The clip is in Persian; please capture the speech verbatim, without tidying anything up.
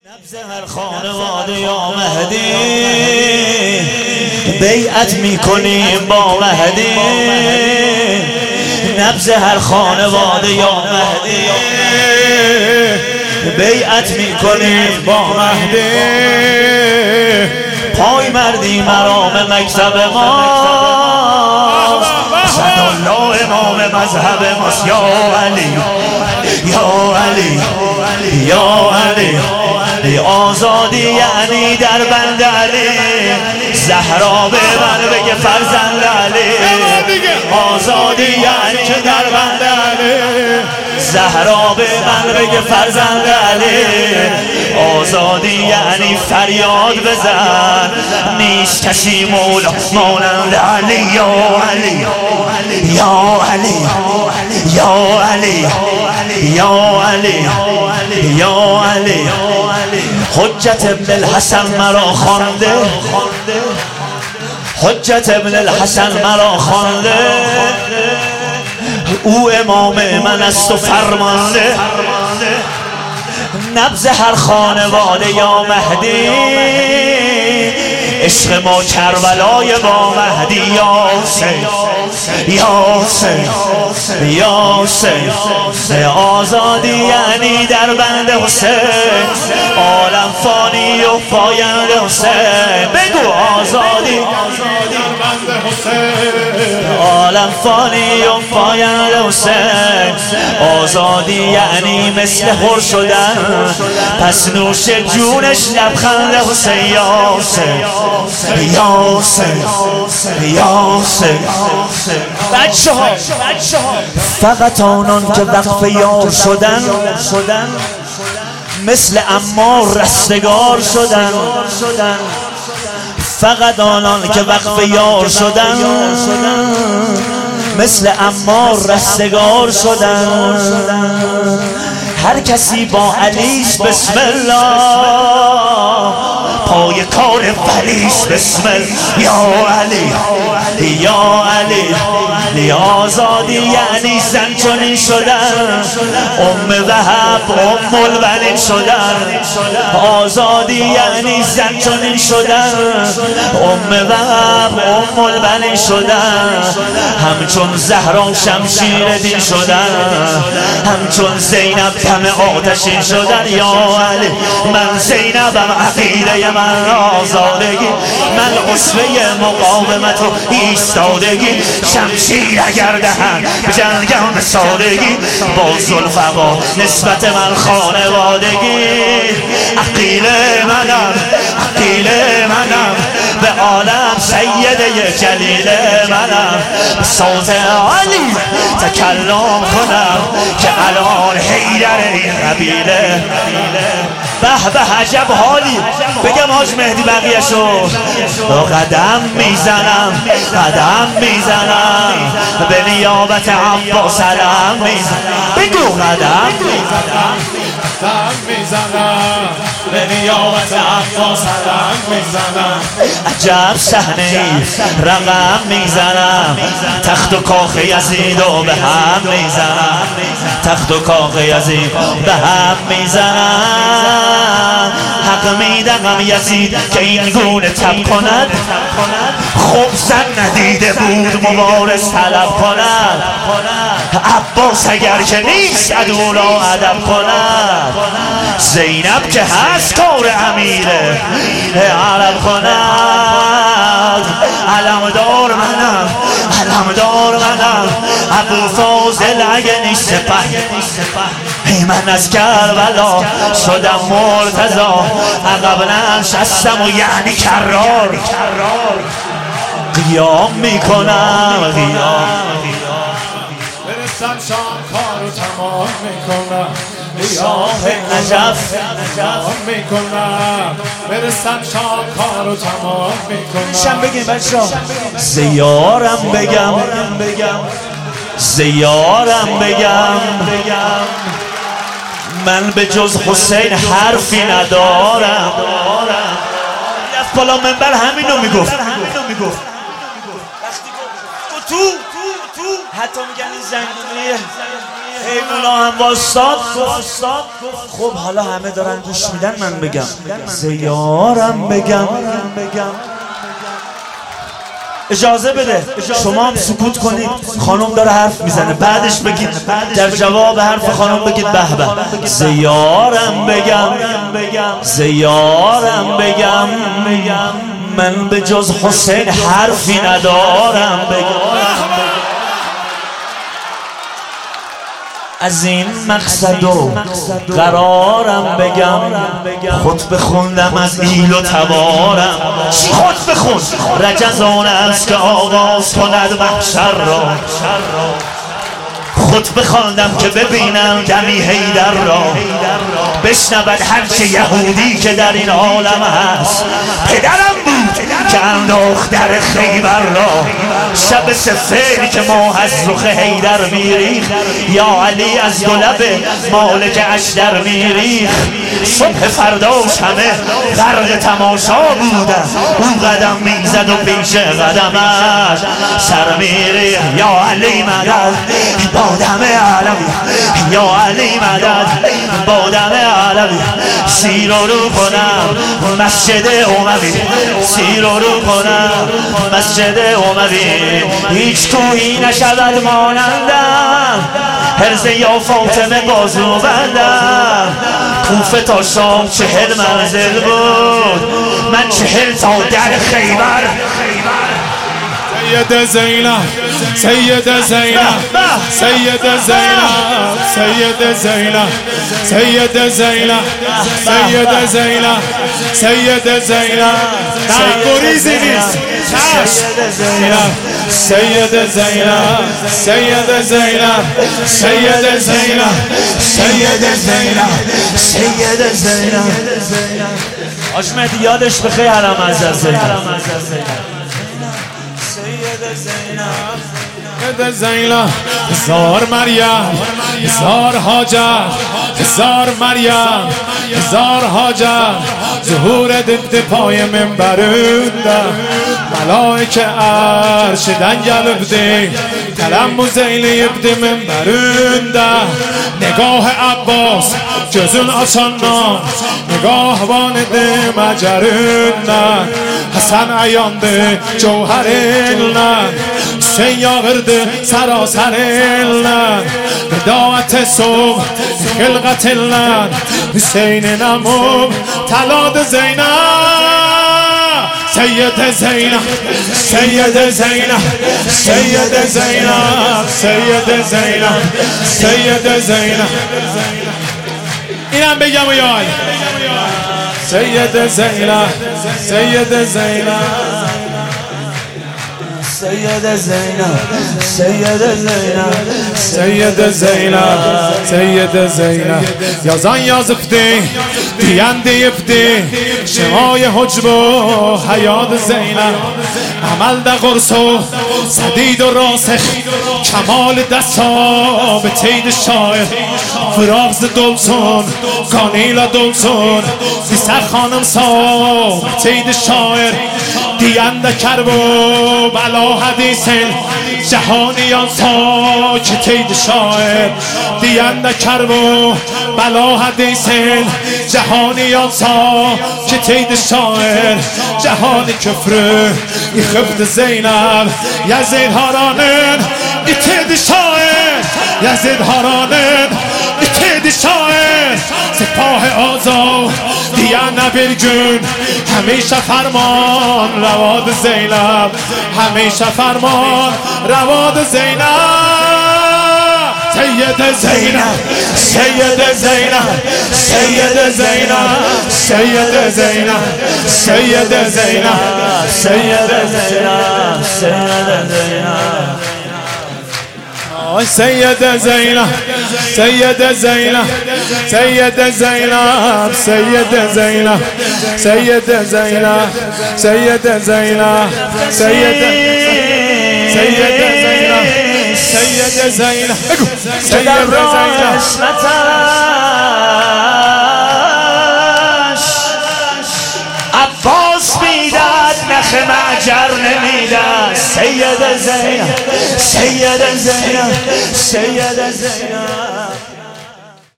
نبض هر خانواده یا مهدی بیعت میکنیم با مهدی. نبض هر خانواده یا مهدی بیعت میکنیم با مهدی. پای مردی مرام مکتب ما، اسدالله امام مذهب ماست. یا علی یا علی یا علی. آزادی یعنی در بند علی، زهرا به من بگه فرزند علی. آزادی یعنی در بند علی، زهرا به من بگه فرزند علی. آزادی یعنی فریاد بزن، نیست کسی مولا مانند علی. یا علی یا علی یا علی یا علی یا علی. حجت ابن الحسن مرا خوانده، حجت ابن الحسن مرا خوانده. او امام من است و فرمانده. نبض هر خانواده یا مهدی، عشق ما کربلای با مهدی. یا حسین یا حسین یا حسین. آزادی یعنی در بند حسین، عالم فانی و پاینده حسین. بگو آزادی در بند حسین، عالم فانی و پاینده حسین. آزادی یعنی مثل حر شدن، پس نوش جونش لبخند حسین. یا حسین یا حسین یا حسین. بچه ها فقط آنان که وقف یار شدن، مثل عمار رستگار شدن. فقط آنان که وقف یار شدن، مثل عمار رستگار شدن. هر کسی با علیش بسم الله، پای کار ولیش بسم الله. یا علی یا علی. آزادی یعنی زن چنین شدن، ام وهب ام البنین شدن. آزادی یعنی زن چنین شدن، ام وهب ام البنین شدن. همچون زهرا شمشیر دین شدن، همچون زینب دم آتشین شدن. یا علی من زینبم، عقیده من آزادگی، من اسوه مقاومت و ایستادگی. شمشیر اگر دهن به جنگم سادگی، با ذوالفقار نسبت من خانوادگی. عقیله منم عقیله منم، به عالم سیده جلیل منم. صوت علی تکلم کنم که الان حیدر این قبیله. به به عجب حالی. بگم حاج مهدی بقیه شو. قدم میزنم قدم میزنم، به نیابت عباس علم میزنم. بگو قدم میزنم قدم میزنم، به نیابت عباس علم میزنم. عجب صحنه رقم میزنم، تخت و کاخ یزید و به هم میزنم. تخت و کاخ یزید به هم میزنم. حق میدم یزید که این گونه تب کند، خوب زن ندیده بود مبارز طلب کند. عباس اگر که نیست عدو را ادب کند، زینب که هست کار امیره عرب کند. علمدار منم علمدار منم، ابو فاضل اگه نیست سپه. من از کربلا شدم مرتضا، عقب نشستم و یعنی کرار. قیام میکنم قیام، برسم شام کارو تمام میکنم. شاه نجف میکنم، برسم شام کارو تمام میکنم. شم بگیم بچه ها زیارم بگم زیارم بگم. من به جز حسین حرفی ندارم. رفت بالا منبر همینو میگفت. وقتی گفت تو حتی میگن این زنگونیه حیونا هم واسطاد. خب حالا همه دارن گوش میدن، من بگم زیارم بگم. اجازه بده شما هم سکوت کنید، خانم داره حرف میزنه، بعدش بگید در جواب حرف خانم بگید به به. زیارم بگم زیارم بگم من به جز حسین حرفی ندارم بگم. از این مقصد و قرارم بگم، خود بخوندم از ایل و تبارم. چی خود بخون؟ رجزان است که آغاز کند محشر را، خود بخواندم که ببینم دمی حیدر را، بشنود هرچه یهودی که در این عالم هست. پدرم بود که انداخت در خیبر را، شب سفری که ماه از رخ حیدر میریخ، یا علی از دو لب مالک اشتر میریخ. صبح فرداش همه غرق تماشا بودن، او قدم میزد و پیش قدمش سر میریخ. یا علی مدد با دم علوی، یا علی مدد با دم علوی. سیر و رو کنم مسجد اموی، سیر و رو کنم مسجد اموی. هیچ کوهی نشود مانندم، هرز یا فاطمه بازو بندم. کوفه تا شام چهل منزل بود، من چهل تا در خیبر. سید زینب سید زینب سید زینب سید زینب سید زینب سید زینب سید زینب نه گریزی نیست. سید زینب سید زینب سید زینب سید زینب سید زینب آج مهدی یادش بخیر حرم از زینب. سید زینب هزار مریم هزار هاجر، هزار مریم هزار هاجر. ظهور دید پای منبرونده، ملائکه عرش دنگل بده، کلم و زیلی بده منبرونده. نگاه عباس جزون آسانان، نگاه وانده مجرونده. حسن عیانده جوهر علن، سیاغرده سراسر علن. بداعت صبح خلقت علن، حسین نموم تلاد زینب. سید زینب سید زینب سید زینب سید زینب سید زینب. اینم بگم و یای سید زینب سید زینب سید زینب سید زینب سید زینب سید زینب. یازان یازفته دیند یفته، شمای حجب و حیات زینب. عمل ده قرص و صدید و راسخ، کمال دستا به تید شاعر. فراغ ز دلسون کانیلا دلسون، بیسر خانم سا به تید شاعر. دیند کرب و بلا حدیثن، جهانیان سا که تید شاعر. دیند کرب و بلا حدیثن، جهانیان سا که تید شاعر. جهانی کفر ای خفت زینب، یزید هارانن ای تید شاعر. یزید هارانن ای تید شاعر. سپاه آزاد دیانه برگون، همیشه فرمان رواد زینب. همیشه فرمان رواد زینب. سید زینب سید زینب سید زینب سید زینب سید زینب سید زینب سید زینب سید زینب سید زینب سید زینب سید زینب سید زینب سید زینب سید سید زینب سید زینب سید زینب عباس میداد نخ معجر نمیداد. سید زینب سید زینب سید زینب